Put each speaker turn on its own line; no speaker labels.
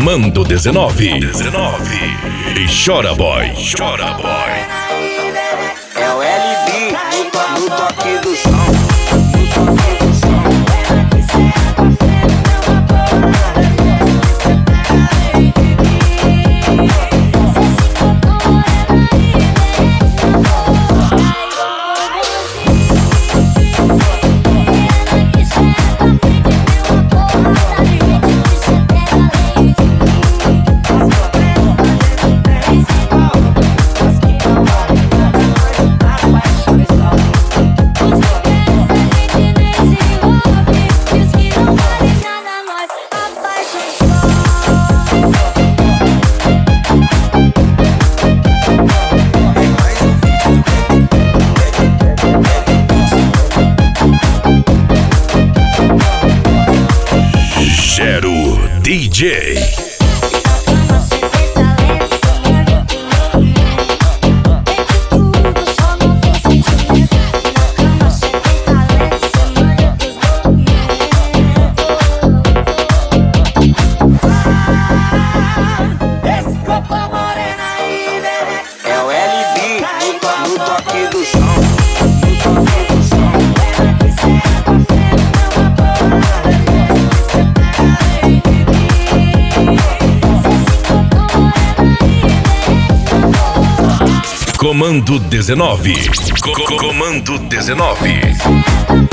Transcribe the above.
Comando 19. E chora boy, chora boy.
É o LB no toque do som.
Gero DJ.
É o LB no toque do som.
Comando 19. Comando 19.